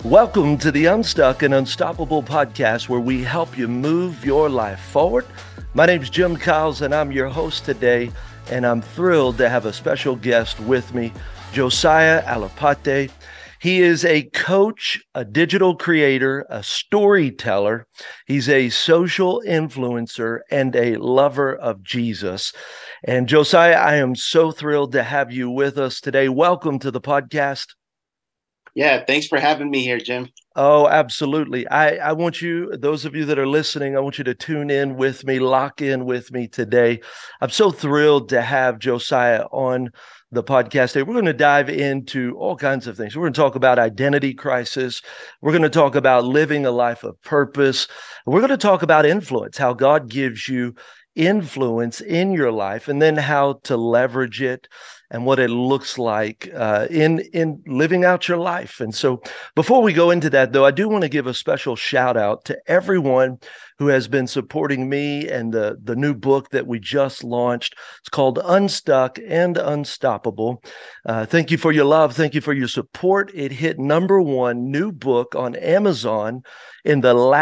Welcome to the Unstuck and Unstoppable podcast, where we help you move your life forward. My name is Jim Kyles, and I'm your host today, and I'm thrilled to have a special guest with me, Josiah Alapate. He is a coach, a digital creator, a storyteller. He's a social influencer and a lover of Jesus. And Josiah, I am so thrilled to have you with us today. Welcome to the podcast. Yeah, thanks for having me here, Jim. Oh, absolutely. I want you, those of you that are listening, I want you to tune in with me, lock in with me today. I'm so thrilled to have Josiah on the podcast today. We're going to dive into all kinds of things. We're going to talk about identity crisis. We're going to talk about living a life of purpose. We're going to talk about influence, how God gives you influence in your life, and then how to leverage it and what it looks like in living out your life. And so before we go into that, though, I do want to give a special shout out to everyone who has been supporting me and the new book that we just launched. It's called Unstuck and Unstoppable. Thank you for your love. Thank you for your support. It hit #1 new book on Amazon in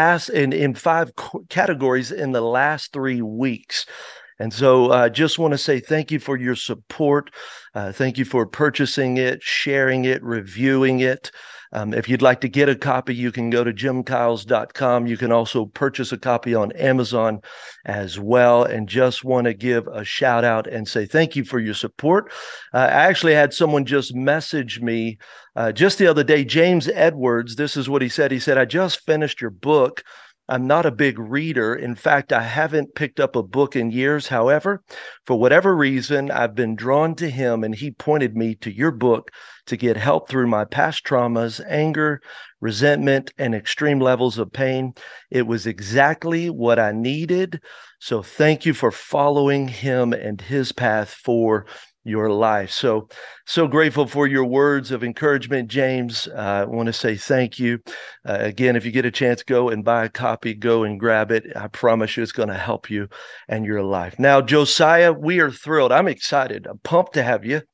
in 5 categories in the last 3 weeks. And so I just want to say thank you for your support. Thank you for purchasing it, sharing it, reviewing it. If you'd like to get a copy, you can go to jimkyles.com. You can also purchase a copy on Amazon as well. And just want to give a shout out and say thank you for your support. I actually had someone just message me just the other day, James Edwards. This is what he said. He said, "I just finished your book. I'm not a big reader. In fact, I haven't picked up a book in years. However, for whatever reason, I've been drawn to him, and he pointed me to your book to get help through my past traumas, anger, resentment, and extreme levels of pain. It was exactly what I needed. So thank you for following him and his path for your life." So grateful for your words of encouragement, James. I want to say thank you. Again, if you get a chance, go and buy a copy, go and grab it. I promise you it's going to help you and your life. Now, Josiah, we are thrilled. I'm excited. I'm pumped to have you.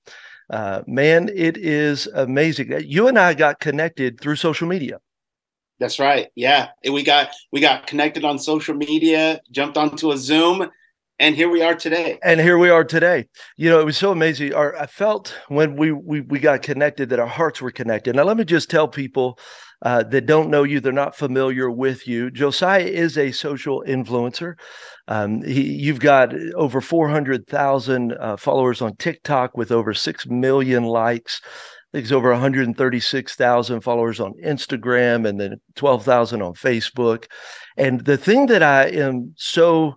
Man, it is amazing. You and I got connected through social media. That's right. Yeah. We got connected on social media, jumped onto a Zoom, and here we are today. You know, it was so amazing. I felt when we got connected that our hearts were connected. Now, let me just tell people that don't know you, they're not familiar with you. Josiah is a social influencer. You've got over 400,000 followers on TikTok with over 6 million likes. I think it's over 136,000 followers on Instagram, and then 12,000 on Facebook. And the thing that I am so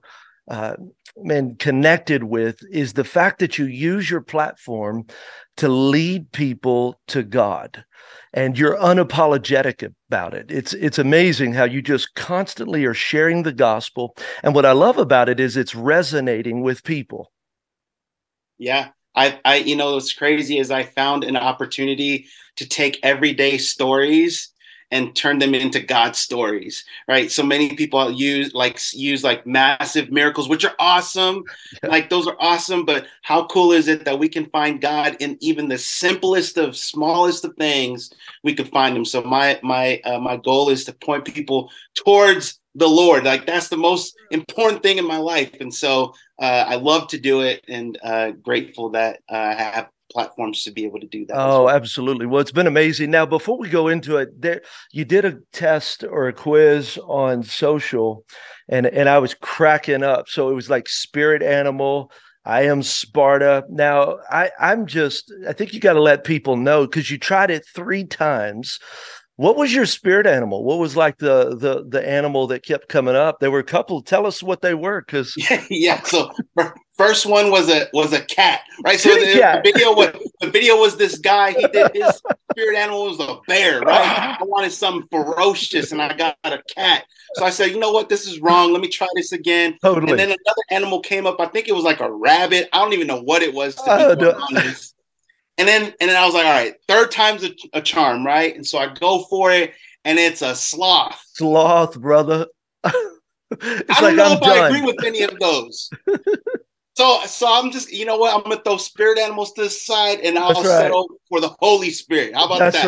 connected with is the fact that you use your platform to lead people to God, and you're unapologetic about it. It's amazing how you just constantly are sharing the gospel, and what I love about it is it's resonating with people. Yeah, I what's crazy is I found an opportunity to take everyday stories and turn them into God stories, right? So many people use massive miracles, which are awesome. Yeah. Like those are awesome, but how cool is it that we can find God in even the simplest of smallest of things? We could find him. So my goal is to point people towards the Lord. Like that's the most important thing in my life. And so I love to do it, and grateful that I have platforms to be able to do that. Oh, absolutely. Well, it's been amazing. Now, before we go into it, you did a test or a quiz on social, and I was cracking up. So it was like spirit animal. I am Sparta. Now, I think you got to let people know, because you tried it 3 times. What was your spirit animal? What was like the animal that kept coming up? There were a couple. Tell us what they were, because yeah. So first one was a cat, right? So the video was this guy. He did his spirit animal was a bear, right? I wanted something ferocious, and I got a cat. So I said, you know what, this is wrong. Let me try this again. Totally. And then another animal came up. I think it was like a rabbit. I don't even know what it was, to be honest. And then I was like, all right, 3rd time's a charm, right? And so I go for it, and it's a sloth. Sloth, brother. I don't know if I agree with any of those. So I'm just, you know what? I'm going to throw spirit animals to the side, and I'll settle for the Holy Spirit. How about that? That's right.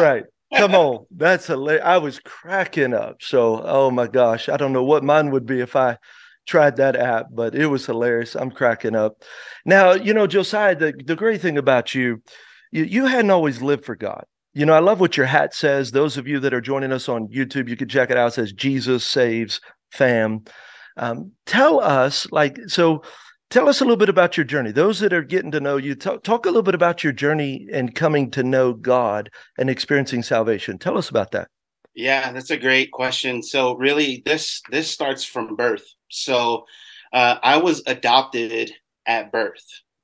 Come on. That's hilarious. I was cracking up. So, oh my gosh, I don't know what mine would be if I tried that app, but it was hilarious. I'm cracking up. Now, Josiah, the great thing about you hadn't always lived for God. I love what your hat says. Those of you that are joining us on YouTube, you can check it out. It says Jesus Saves Fam. Tell us, tell us a little bit about your journey. Those that are getting to know you, talk a little bit about your journey and coming to know God and experiencing salvation. Tell us about that. Yeah, that's a great question. So really, this starts from birth. So I was adopted at birth,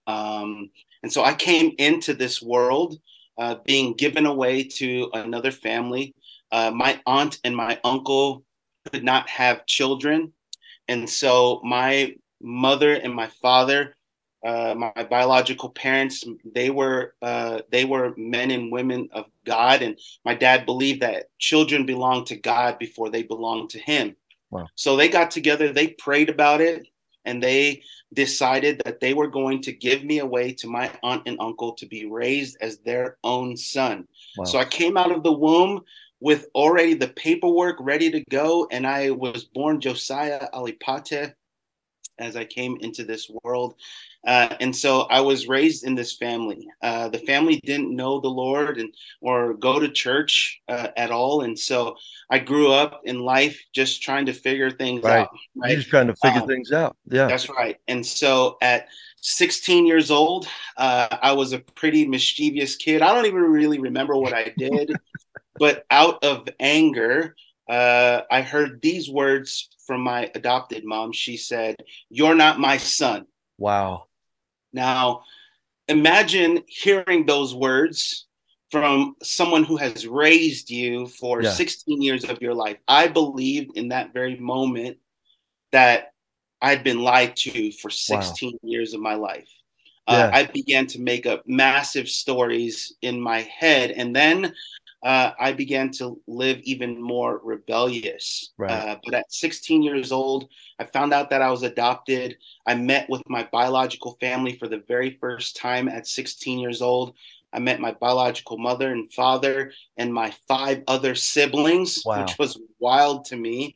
and so I came into this world being given away to another family. My aunt and my uncle could not have children, and so my mother and my father, my biological parents, they were men and women of God, and my dad believed that children belong to God before they belong to him. Wow. So they got together, they prayed about it, and they decided that they were going to give me away to my aunt and uncle to be raised as their own son. Wow. So I came out of the womb with already the paperwork ready to go, and I was born Josiah Alipate as I came into this world. And so I was raised in this family. The family didn't know the Lord or go to church at all. And so I grew up in life just trying to figure things out. Right. You're just trying to figure things out. Yeah. That's right. And so at 16 years old, I was a pretty mischievous kid. I don't even really remember what I did, but out of anger, I heard these words from my adopted mom. She said, "You're not my son." Wow. Now, imagine hearing those words from someone who has raised you for 16 years of your life. I believed in that very moment that I'd been lied to for 16 years of my life. I began to make up massive stories in my head. And then I began to live even more rebellious. Right. But at 16 years old, I found out that I was adopted. I met with my biological family for the very first time at 16 years old. I met my biological mother and father and my 5 other siblings, which was wild to me.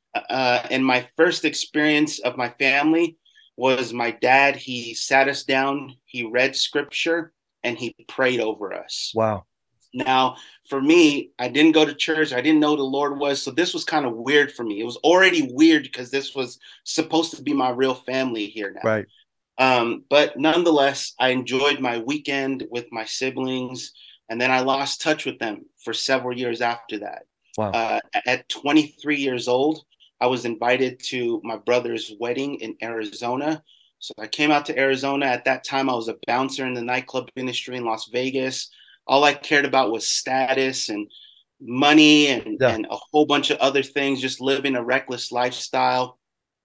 And my first experience of my family was my dad. He sat us down, he read scripture, and he prayed over us. Wow. Now, for me, I didn't go to church. I didn't know who the Lord was. So this was kind of weird for me. It was already weird because this was supposed to be my real family here now. Right. But nonetheless, I enjoyed my weekend with my siblings. And then I lost touch with them for several years after that. Wow. At 23 years old, I was invited to my brother's wedding in Arizona. So I came out to Arizona. At that time, I was a bouncer in the nightclub industry in Las Vegas. All I cared about was status and money and a whole bunch of other things, just living a reckless lifestyle.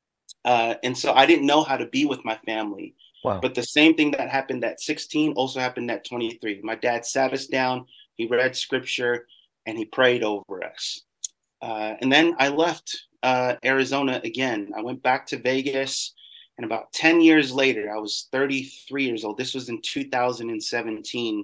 And so I didn't know how to be with my family. Wow. But the same thing that happened at 16 also happened at 23. My dad sat us down, he read scripture, and he prayed over us. And then I left Arizona again. I went back to Vegas. And about 10 years later, I was 33 years old. This was in 2017.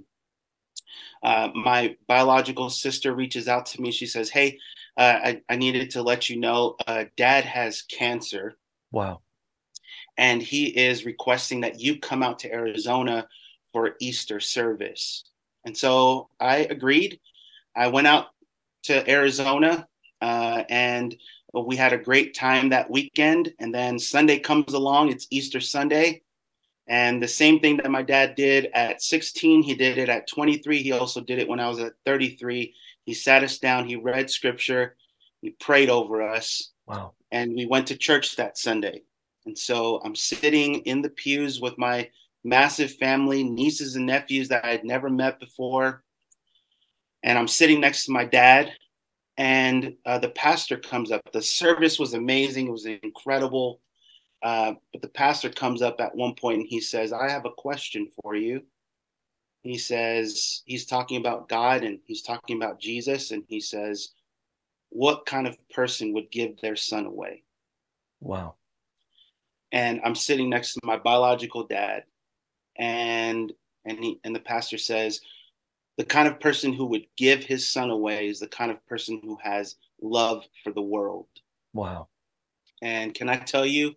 My biological sister reaches out to me. She says, "Hey, I needed to let you know Dad has cancer." Wow. And he is requesting that you come out to Arizona for Easter service. And so I agreed. I went out to Arizona and we had a great time that weekend. And then Sunday comes along, it's Easter Sunday. And the same thing that my dad did at 16, he did it at 23. He also did it when I was at 33. He sat us down, he read scripture, he prayed over us. Wow. And we went to church that Sunday. And so I'm sitting in the pews with my massive family, nieces and nephews that I had never met before. And I'm sitting next to my dad. And the pastor comes up. The service was amazing. It was incredible. But the pastor comes up at one point and he says, "I have a question for you." He says, he's talking about God and he's talking about Jesus. And he says, "What kind of person would give their son away?" Wow. And I'm sitting next to my biological dad. And the pastor says, the kind of person who would give his son away is the kind of person who has love for the world. Wow. And can I tell you,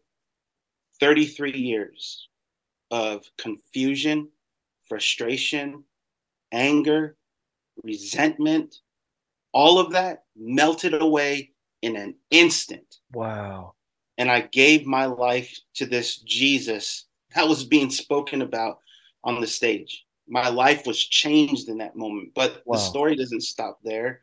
33 years of confusion, frustration, anger, resentment, all of that melted away in an instant. Wow. And I gave my life to this Jesus that was being spoken about on the stage. My life was changed in that moment. But the story doesn't stop there.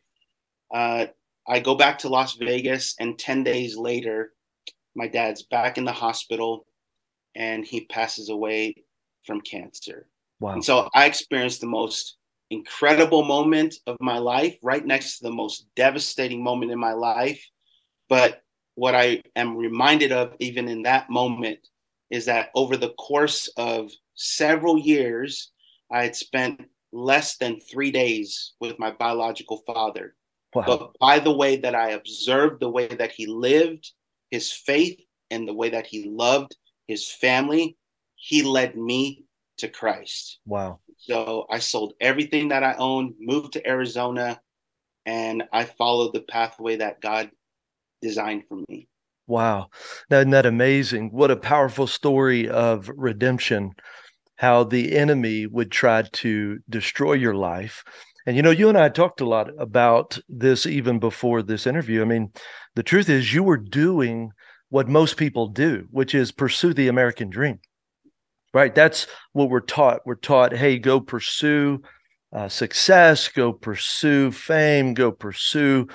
I go back to Las Vegas, and 10 days later, my dad's back in the hospital and he passes away from cancer. Wow. And so I experienced the most incredible moment of my life, right next to the most devastating moment in my life. But what I am reminded of, even in that moment, is that over the course of several years, I had spent less than 3 days with my biological father. Wow. But by the way that I observed, the way that he lived, his faith, and the way that he loved his family, he led me to Christ. Wow. So I sold everything that I owned, moved to Arizona, and I followed the pathway that God designed for me. Wow. Isn't that amazing? What a powerful story of redemption, how the enemy would try to destroy your life. And, you and I talked a lot about this even before this interview. I mean, the truth is you were doing what most people do, which is pursue the American dream, right? That's what we're taught. We're taught, hey, go pursue success, go pursue fame, go pursue,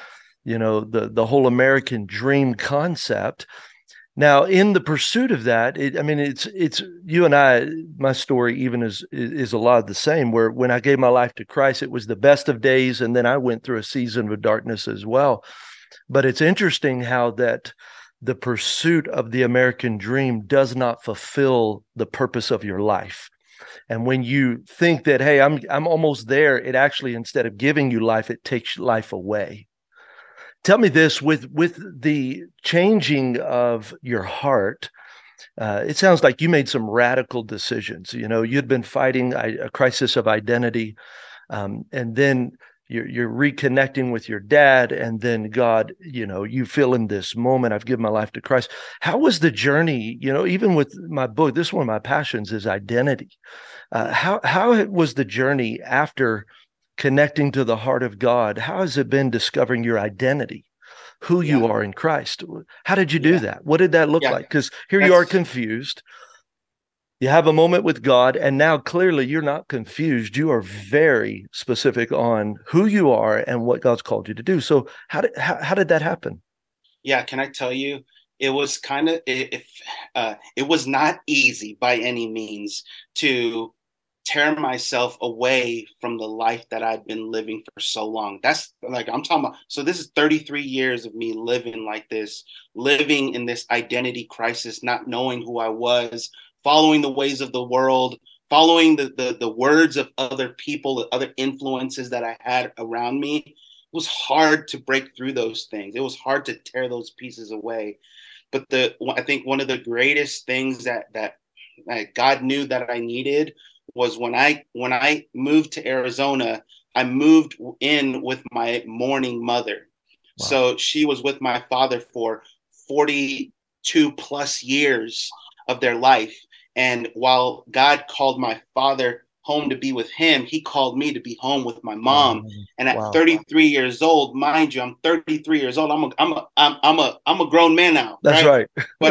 the whole American dream concept. Now, in the pursuit of that, it's you and I, my story even is a lot the same, where when I gave my life to Christ, it was the best of days. And then I went through a season of darkness as well. But it's interesting how that the pursuit of the American dream does not fulfill the purpose of your life. And when you think that, hey, I'm almost there, it actually, instead of giving you life, it takes life away. Tell me this, with the changing of your heart, it sounds like you made some radical decisions. You'd been fighting a crisis of identity, and then you're reconnecting with your dad, and then God, you feel in this moment, I've given my life to Christ. How was the journey? Even with my book, this is one of my passions is identity. How was the journey after connecting to the heart of God? How has it been discovering your identity, who you are in Christ? How did you do that? What did that look like? Because here you are confused. You have a moment with God, and now clearly you're not confused. You are very specific on who you are and what God's called you to do. So how did that happen? Yeah, can I tell you, it was kind of, it was not easy by any means to tear myself away from the life that I've been living for so long. That's like, I'm talking about, so this is 33 years of me living like this, living in this identity crisis, not knowing who I was, following the ways of the world, following the words of other people, the other influences that I had around me. It was hard to break through those things. It was hard to tear those pieces away. But I think one of the greatest things that God knew that I needed was when I moved to Arizona, I moved in with my mourning mother. Wow. So she was with my father for 42 plus years of their life. And while God called my father home to be with him, he called me to be home with my mom. And at 33 years old, mind you, I'm 33 years old. I'm a grown man now. That's right.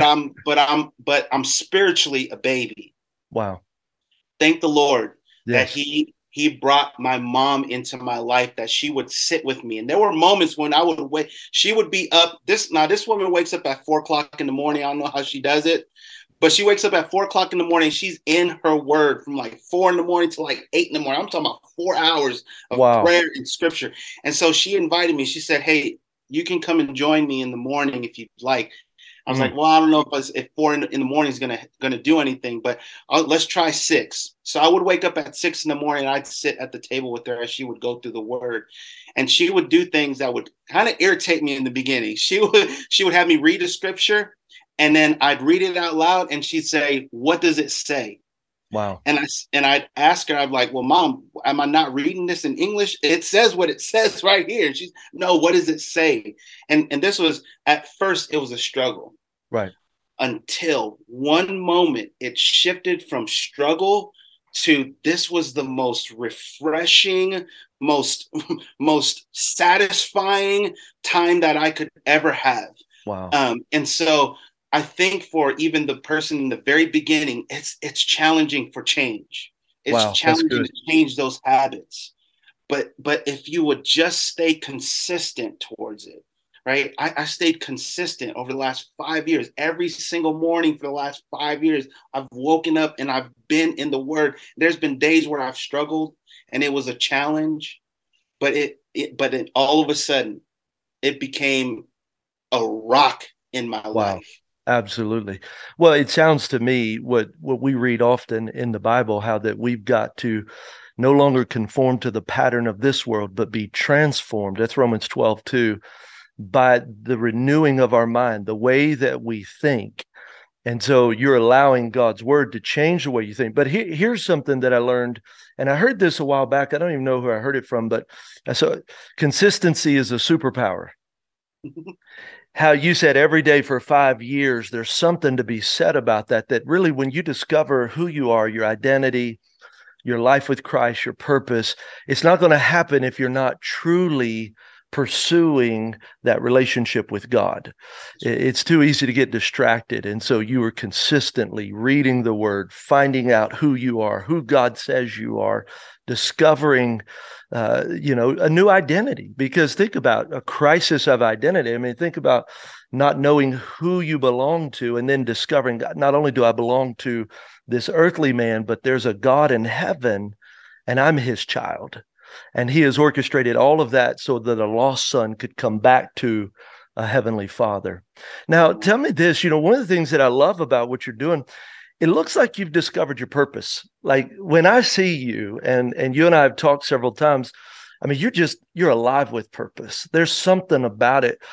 but I'm spiritually a baby. Wow. Thank the Lord that he brought my mom into my life, that she would sit with me. And there were moments when I would wait. She would be up. This woman wakes up at 4 o'clock in the morning. I don't know how she does it, but she wakes up at 4 o'clock in the morning. She's in her word from like 4 in the morning to like 8 in the morning. I'm talking about 4 hours of prayer and scripture. And so she invited me. She said, hey, you can come and join me in the morning if you'd like. I was like, well, I don't know if 4 in the morning is gonna do anything, but let's try 6. So I would wake up at 6 in the morning, and I'd sit at the table with her as she would go through the word, and she would do things that would kind of irritate me in the beginning. She would have me read a scripture, and then I'd read it out loud, and she'd say, "What does it say?" Wow. And I'd ask her, I'm like, well, Mom, am I not reading this in English? It says what it says right here. And she's, no, what does it say? And this was, at first, it was a struggle. Right. Until one moment it shifted from struggle to, this was the most refreshing, most satisfying time that I could ever have. Wow. And so I think for even the person in the very beginning, it's challenging for change. It's challenging to change those habits. But if you would just stay consistent towards it, right? I stayed consistent over the last 5 years. Every single morning for the last 5 years, I've woken up and I've been in the Word. There's been days where I've struggled and it was a challenge, but it all of a sudden it became a rock in my life. Absolutely. Well, it sounds to me what we read often in the Bible, how that we've got to no longer conform to the pattern of this world, but be transformed. That's Romans 12:2, by the renewing of our mind, the way that we think. And so you're allowing God's word to change the way you think. But here's something that I learned, and I heard this a while back. I don't even know who I heard it from, but so consistency is a superpower. How you said every day for 5 years, there's something to be said about that, that really when you discover who you are, your identity, your life with Christ, your purpose, it's not going to happen if you're not truly pursuing that relationship with God. It's too easy to get distracted. And so you are consistently reading the word, finding out who you are, who God says you are, discovering a new identity. Because think about a crisis of identity. I mean, think about not knowing who you belong to and then discovering, God, not only do I belong to this earthly man, but there's a God in heaven and I'm his child. And he has orchestrated all of that so that a lost son could come back to a heavenly father. Now, tell me this, one of the things that I love about what you're doing, it looks like you've discovered your purpose. Like when I see you, and you and I have talked several times, I mean, you're alive with purpose. There's something about it.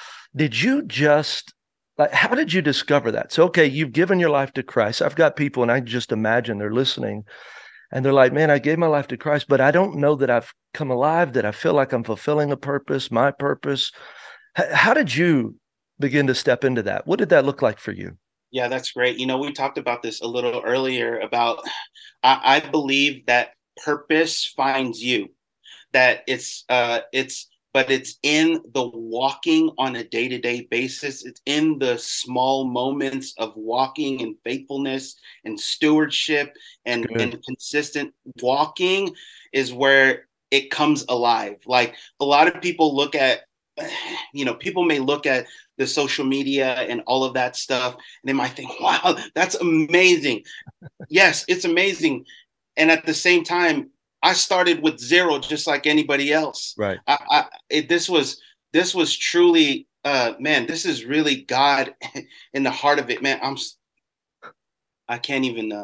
How did you discover that? So, okay, you've given your life to Christ. I've got people, and I can just imagine they're listening, and they're like, man, I gave my life to Christ, but I don't know that I've come alive, that I feel like I'm fulfilling a purpose, my purpose. How did you begin to step into that? What did that look like for you? Yeah, that's great. We talked about this a little earlier about, I believe that purpose finds you, that but it's in the walking on a day-to-day basis. It's in the small moments of walking and faithfulness and stewardship and consistent walking is where it comes alive. Like a lot of people look at, people may look at the social media and all of that stuff, and they might think, wow, that's amazing. Yes, it's amazing. And at the same time, I started with zero, just like anybody else. Right. This was truly, man, this is really God in the heart of it, man. I can't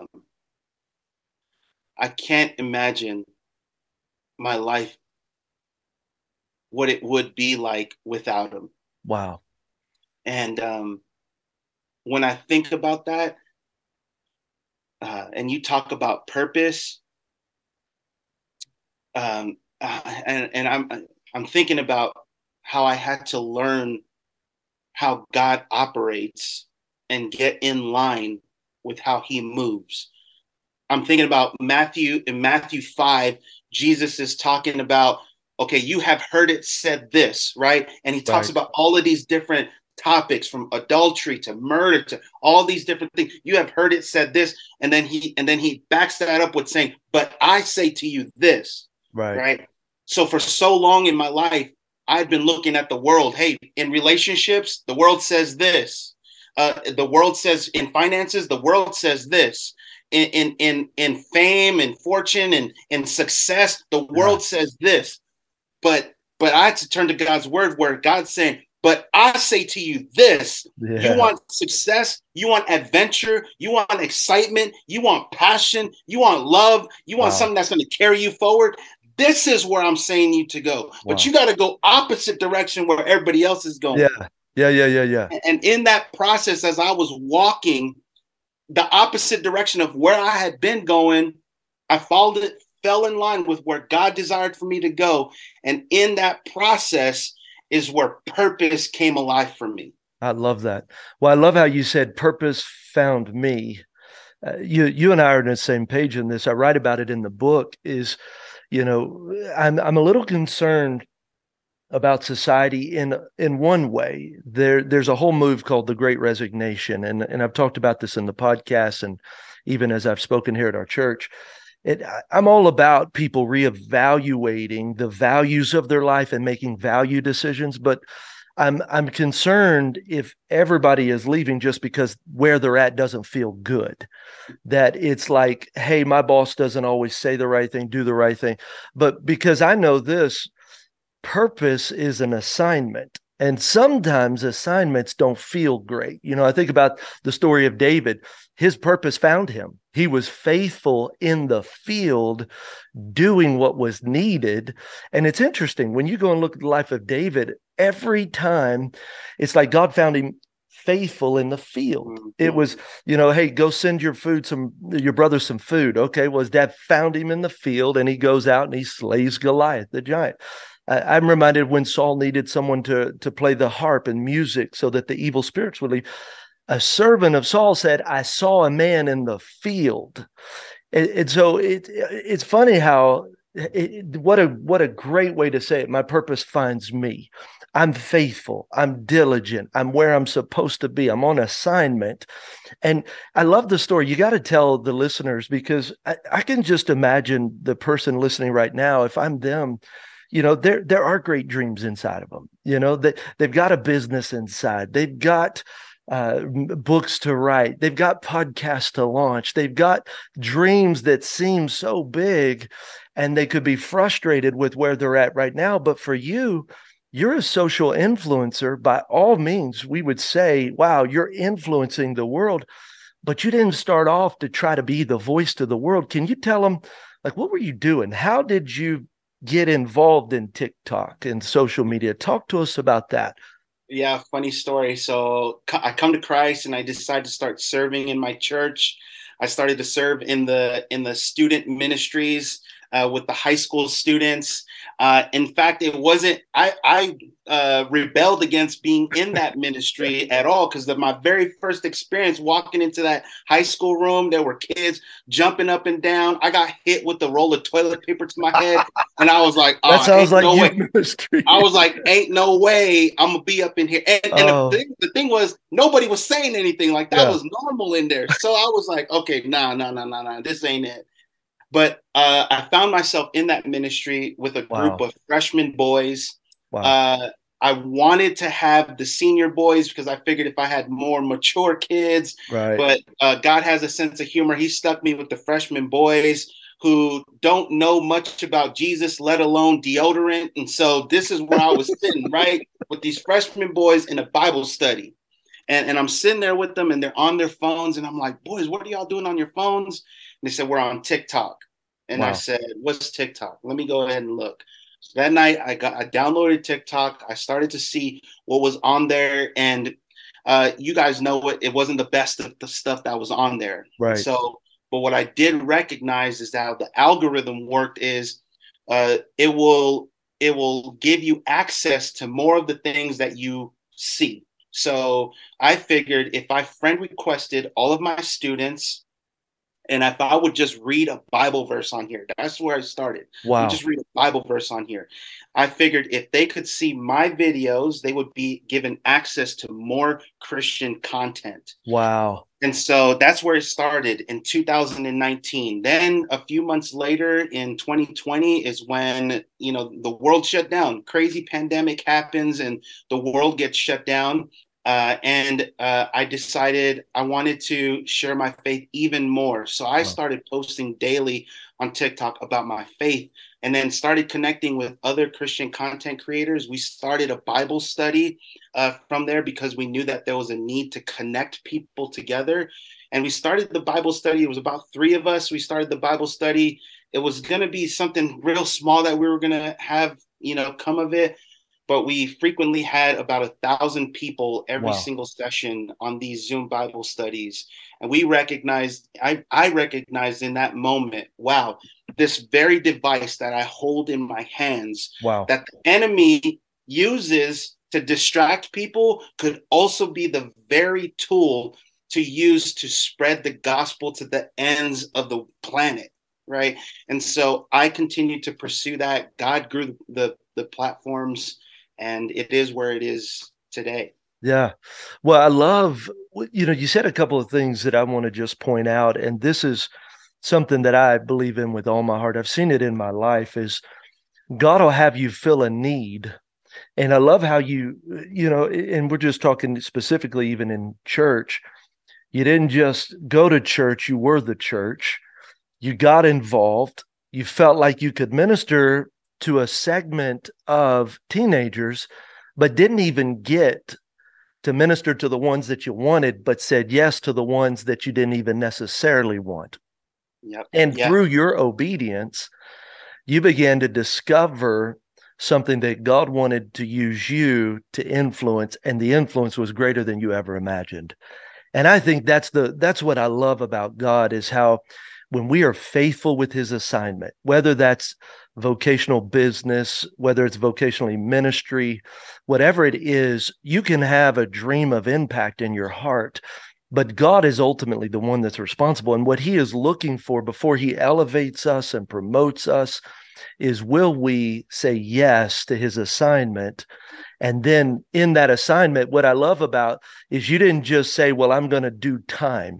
imagine my life, what it would be like without him. Wow. And when I think about that, and you talk about purpose, and I'm thinking about how I had to learn how God operates and get in line with how he moves. I'm thinking about in Matthew 5, Jesus is talking about, okay, you have heard it said this, right? And he talks about all of these different topics, from adultery to murder to all these different things. You have heard it said this, and then he backs that up with saying, but I say to you this. Right. So for so long in my life, I've been looking at the world. Hey, in relationships, the world says this. The world says in finances, the world says this. In fame and fortune and in success, the world says this. But I had to turn to God's word, where God's saying, but I say to you this. You want success, you want adventure, you want excitement, you want passion, you want love, you want something that's going to carry you forward. This is where I'm saying you to go. But you got to go opposite direction where everybody else is going. Yeah. And in that process, as I was walking, the opposite direction of where I had been going. I followed it, fell in line with where God desired for me to go. And in that process is where purpose came alive for me. I love that. Well, I love how you said purpose found me. You and I are on the same page in this. I write about it in the book. I'm a little concerned about society in one way. There's a whole move called the Great Resignation, and I've talked about this in the podcast, and even as I've spoken here at our church. I'm all about people reevaluating the values of their life and making value decisions, but I'm concerned if everybody is leaving just because where they're at doesn't feel good. That it's like, hey, my boss doesn't always say the right thing, do the right thing. But because I know this, purpose is an assignment. And sometimes assignments don't feel great. I think about the story of David. His purpose found him. He was faithful in the field, doing what was needed. And it's interesting when you go and look at the life of David, every time it's like God found him faithful in the field. It was, hey, go send your brother some food. Okay, well, his dad found him in the field, and he goes out and he slays Goliath, the giant. I'm reminded when Saul needed someone to play the harp and music so that the evil spirits would leave. A servant of Saul said, I saw a man in the field. And so it's funny how what a great way to say it. My purpose finds me. I'm faithful. I'm diligent. I'm where I'm supposed to be. I'm on assignment. And I love the story. You got to tell the listeners, because I can just imagine the person listening right now, if I'm them, there are great dreams inside of them. They've got a business inside. They've got books to write. They've got podcasts to launch. They've got dreams that seem so big, and they could be frustrated with where they're at right now. But for you, you're a social influencer. By all means, we would say, wow, you're influencing the world, but you didn't start off to try to be the voice to the world. Can you tell them, like, what were you doing? How did you get involved in TikTok and social media? Talk to us about that. Yeah, funny story. So I come to Christ and I decided to start serving in my church. I started to serve in the student ministries with the high school students. In fact, it wasn't, I rebelled against being in that ministry at all, because my very first experience walking into that high school room, there were kids jumping up and down. I got hit with a roll of toilet paper to my head, and I was like, that sounds like no ministry. I was like, ain't no way I'm gonna be up in here. And the thing was, nobody was saying anything. Like, that was normal in there. So I was like, okay, nah, this ain't it. But I found myself in that ministry with a group of freshman boys. Wow. I wanted to have the senior boys because I figured if I had more mature kids, right. But God has a sense of humor. He stuck me with the freshman boys who don't know much about Jesus, let alone deodorant. And so this is where I was sitting, right, with these freshman boys in a Bible study. And I'm sitting there with them, and they're on their phones. And I'm like, boys, what are y'all doing on your phones? And they said, we're on TikTok. And I said, what's TikTok? Let me go ahead and look. So that night I downloaded TikTok. I started to see what was on there. And you guys know it wasn't the best of the stuff that was on there. Right. So, but what I did recognize is that the algorithm worked is it will give you access to more of the things that you see. So I figured if I friend requested all of my students, and if I would just read a Bible verse on here, that's where I started. Wow. Just read a Bible verse on here. I figured if they could see my videos, they would be given access to more Christian content. Wow. And so that's where it started in 2019. Then a few months later in 2020 is when, the world shut down. Crazy pandemic happens and the world gets shut down. And I decided I wanted to share my faith even more. So I started posting daily on TikTok about my faith, and then started connecting with other Christian content creators. We started a Bible study from there because we knew that there was a need to connect people together. And we started the Bible study. It was about 3 of us. We started the Bible study. It was going to be something real small that we were going to have, come of it. but we frequently had about 1,000 people every Wow. single session on these Zoom Bible studies. And we recognized, I recognized in that moment, wow, this very device that I hold in my hands, Wow. that the enemy uses to distract people, could also be the very tool to use to spread the gospel to the ends of the planet. Right. And so I continued to pursue that. God grew the platforms, and it is where it is today. Yeah. Well, I love, you said a couple of things that I want to just point out, and this is something that I believe in with all my heart. I've seen it in my life is God will have you fill a need. And I love how and we're just talking specifically even in church, you didn't just go to church, you were the church. You got involved. You felt like you could minister to a segment of teenagers, but didn't even get to minister to the ones that you wanted, but said yes to the ones that you didn't even necessarily want. Yep. And through your obedience, you began to discover something that God wanted to use you to influence, and the influence was greater than you ever imagined. And I think that's what I love about God, is how when we are faithful with his assignment, whether that's vocational business, whether it's vocationally ministry, whatever it is, you can have a dream of impact in your heart, but God is ultimately the one that's responsible. And what he is looking for before he elevates us and promotes us is, will we say yes to his assignment? And then in that assignment, what I love about is you didn't just say, well, I'm going to do time.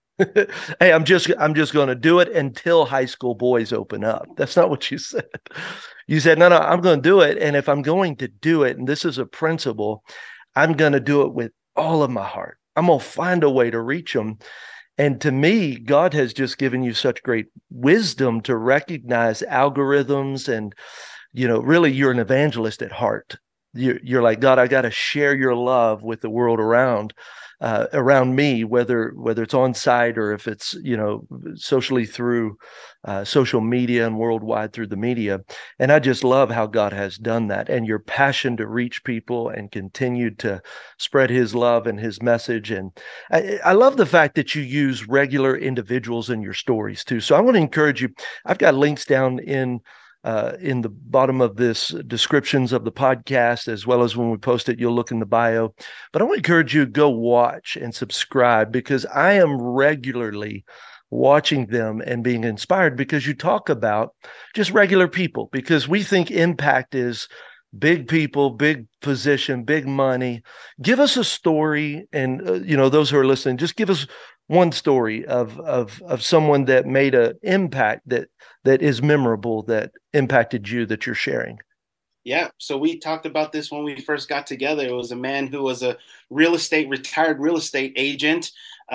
Hey, I'm just going to do it until high school boys open up. That's not what you said. You said, no, I'm going to do it. And if I'm going to do it, and this is a principle, I'm going to do it with all of my heart. I'm going to find a way to reach them. And to me, God has just given you such great wisdom to recognize algorithms. And, really you're an evangelist at heart. You're like, God, I got to share your love with the world around me, whether it's on site or if it's socially through social media and worldwide through the media. And I just love how God has done that, and your passion to reach people and continue to spread his love and his message. And I love the fact that you use regular individuals in your stories too. So I want to encourage you. I've got links down in the bottom of this descriptions of the podcast, as well as when we post it, you'll look in the bio. But I want to encourage you to go watch and subscribe, because I am regularly watching them and being inspired, because you talk about just regular people, because we think impact is big people, big position, big money. Give us a story. And, those who are listening, just give us one story of someone that made an impact that is memorable, that impacted you, that you're sharing. Yeah. So we talked about this when we first got together. It was a man who was a retired real estate agent,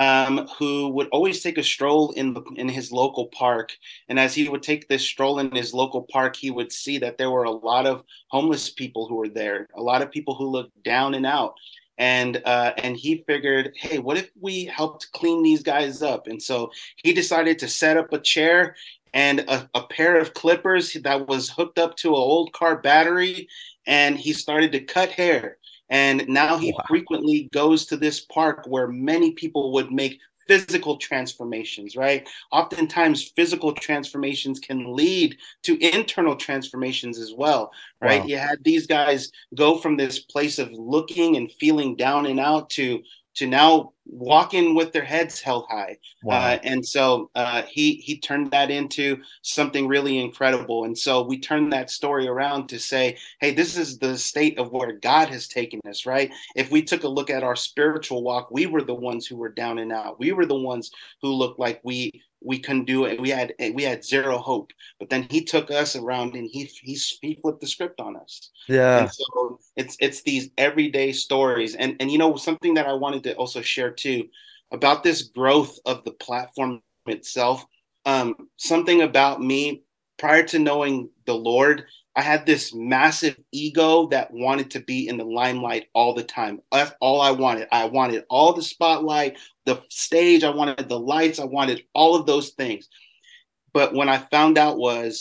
who would always take a stroll in his local park. And as he would take this stroll in his local park, he would see that there were a lot of homeless people who were there, a lot of people who looked down and out. And he figured, hey, what if we helped clean these guys up? And so he decided to set up a chair and a pair of clippers that was hooked up to an old car battery, and he started to cut hair. And now he frequently goes to this park where many people would make physical transformations, right? Oftentimes, physical transformations can lead to internal transformations as well, right? Wow. You had these guys go from this place of looking and feeling down and out to now walking with their heads held high. Wow. And so he turned that into something really incredible. And so we turned that story around to say, hey, this is the state of where God has taken us, right? If we took a look at our spiritual walk, we were the ones who were down and out. We were the ones who looked like we couldn't do it. We had zero hope. But then he took us around and he flipped the script on us. Yeah. And so it's these everyday stories. And something that I wanted to also share too about this growth of the platform itself. Something about me prior to knowing the Lord, I had this massive ego that wanted to be in the limelight all the time. That's all I wanted. I wanted all the spotlight, the stage. I wanted the lights. I wanted all of those things. But when I found out was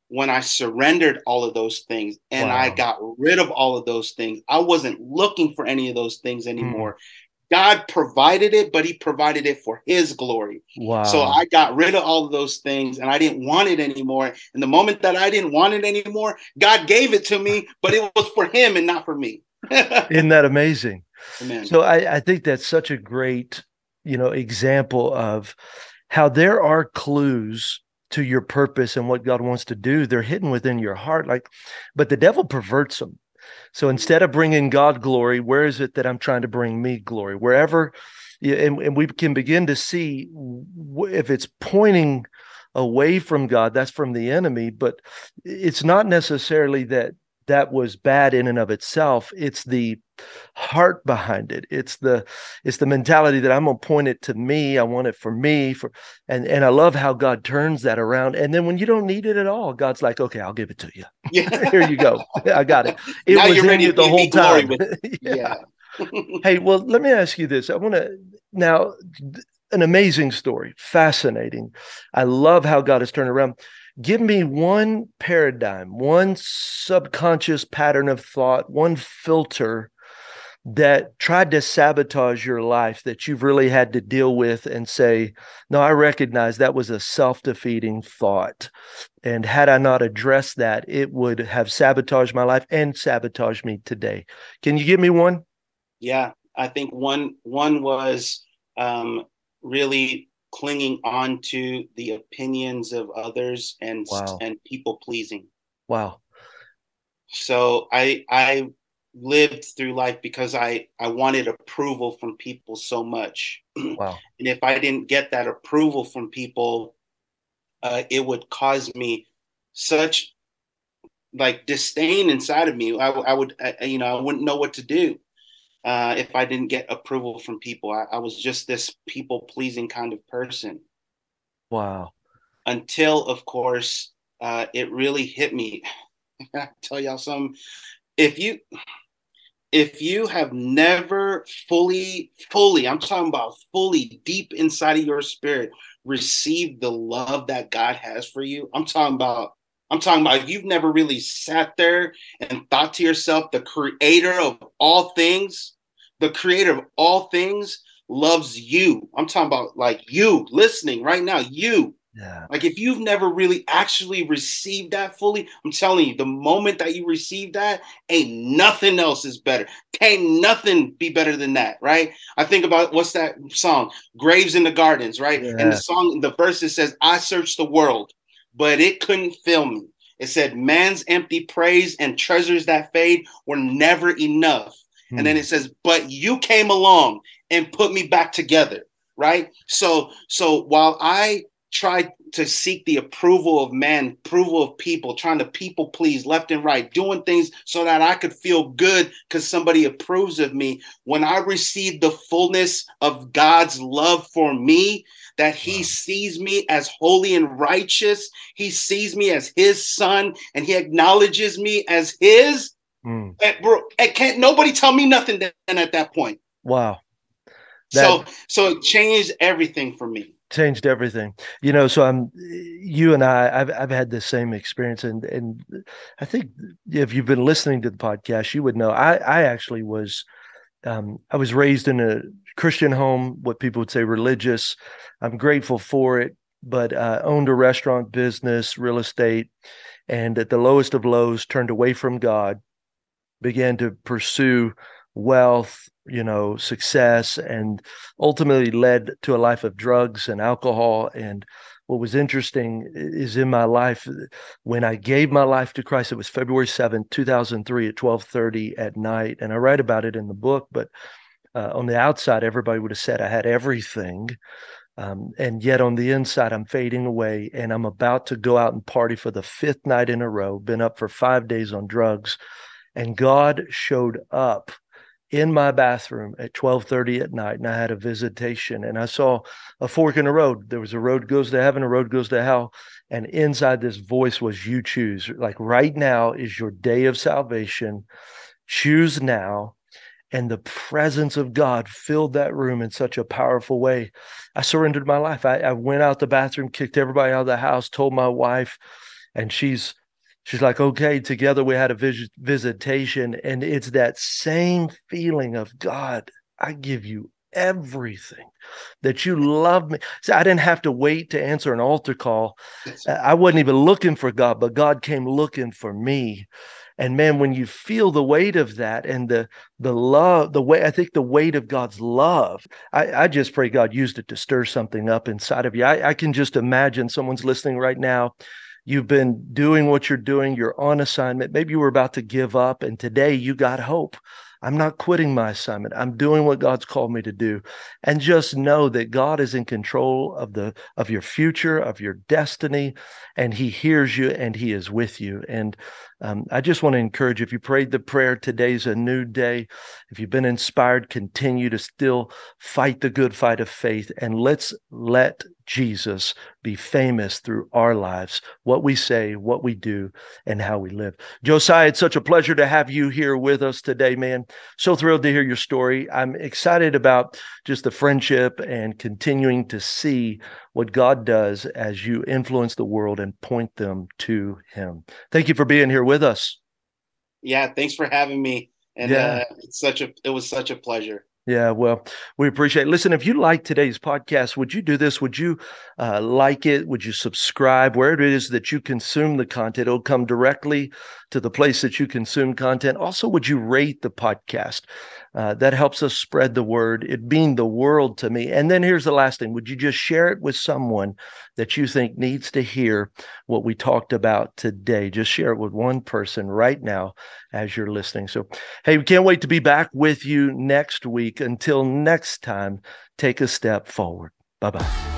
when I surrendered all of those things and I got rid of all of those things, I wasn't looking for any of those things anymore. God provided it, but he provided it for his glory. Wow. So I got rid of all of those things and I didn't want it anymore. And the moment that I didn't want it anymore, God gave it to me, but it was for him and not for me. Isn't that amazing? Amen. So I think that's such a great, example of how there are clues to your purpose and what God wants to do. They're hidden within your heart, but the devil perverts them. So instead of bringing God glory, where is it that I'm trying to bring me glory? Wherever, and we can begin to see if it's pointing away from God, that's from the enemy, but it's not necessarily that was bad in and of itself. It's the heart behind it. It's the mentality that I'm going to point it to me. I want it for me. And I love how God turns that around. And then when you don't need it at all, God's like, okay, I'll give it to you. Yeah. Here you go. I got it. It now was you're ready in you the whole time. Yeah. Hey, well, let me ask you this. I want to now, an amazing story, fascinating. I love how God has turned around. Give me one paradigm, one subconscious pattern of thought, one filter that tried to sabotage your life that you've really had to deal with and say, no, I recognize that was a self-defeating thought. And had I not addressed that, it would have sabotaged my life and sabotaged me today. Can you give me one? Yeah, I think one was really clinging on to the opinions of others and people pleasing. Wow. So I lived through life because I wanted approval from people so much. Wow. And if I didn't get that approval from people, it would cause me such disdain inside of me. I wouldn't know what to do. If I didn't get approval from people. I was just this people-pleasing kind of person. Wow. Until, of course, it really hit me. I tell y'all something. If you have never fully, I'm talking about fully deep inside of your spirit, received the love that God has for you, I'm talking about if you've never really sat there and thought to yourself, the creator of all things loves you. I'm talking about you listening right now, you. Yeah. If you've never really actually received that fully, I'm telling you, the moment that you receive that, ain't nothing else is better. Can't nothing be better than that, right? I think about, what's that song? Graves in the Gardens, right? Yeah. And the verse, it says, I searched the world, but it couldn't fill me. It said, man's empty praise and treasures that fade were never enough. And then it says, but you came along and put me back together, right? So while I tried to seek the approval of man, approval of people, trying to people please left and right, doing things so that I could feel good because somebody approves of me, when I received the fullness of God's love for me, that he sees me as holy and righteous, he sees me as his son, and he acknowledges me as his. And bro, can't nobody tell me nothing then at that point. Wow. So it changed everything for me. Changed everything. So you and I've had the same experience. And I think if you've been listening to the podcast, you would know I actually was, I was raised in a Christian home, what people would say religious. I'm grateful for it, but owned a restaurant business, real estate, and at the lowest of lows, turned away from God, began to pursue wealth, success, and ultimately led to a life of drugs and alcohol. And what was interesting is in my life, when I gave my life to Christ, it was February 7th, 2003 at 12:30 at night. And I write about it in the book, but on the outside, everybody would have said I had everything. And yet on the inside, I'm fading away, and I'm about to go out and party for the 5th night in a row, been up for 5 days on drugs. And God showed up in my bathroom at 12:30 at night, and I had a visitation, and I saw a fork in the road. There was a road goes to heaven, a road goes to hell, and inside this voice was, you choose. Right now is your day of salvation. Choose now. And the presence of God filled that room in such a powerful way. I surrendered my life. I went out the bathroom, kicked everybody out of the house, told my wife, And she's like, okay, together we had a visitation. And it's that same feeling of, God, I give you everything, that you love me. See, I didn't have to wait to answer an altar call. I wasn't even looking for God, but God came looking for me. And man, when you feel the weight of that and the love, I think the weight of God's love, I just pray God used it to stir something up inside of you. I can just imagine someone's listening right now. You've been doing what you're doing. You're on assignment. Maybe you were about to give up, and today you got hope. I'm not quitting my assignment. I'm doing what God's called me to do. And just know that God is in control of your future, of your destiny, and he hears you and he is with you. And I just want to encourage you, if you prayed the prayer, today's a new day. If you've been inspired, continue to still fight the good fight of faith, and let's let Jesus be famous through our lives, what we say, what we do, and how we live. Josiah, it's such a pleasure to have you here with us today, man. So thrilled to hear your story. I'm excited about just the friendship and continuing to see what God does as you influence the world and point them to him. Thank you for being here with us. Yeah, thanks for having me. And it was such a pleasure. Yeah, well, we appreciate it. Listen, if you like today's podcast, would you do this? Would you like it? Would you subscribe? Wherever it is that you consume the content, it'll come directly to the place that you consume content. Also, would you rate the podcast? That helps us spread the word. It means the world to me. And then here's the last thing. Would you just share it with someone that you think needs to hear what we talked about today? Just share it with one person right now as you're listening. So, hey, we can't wait to be back with you next week. Until next time, take a step forward. Bye-bye.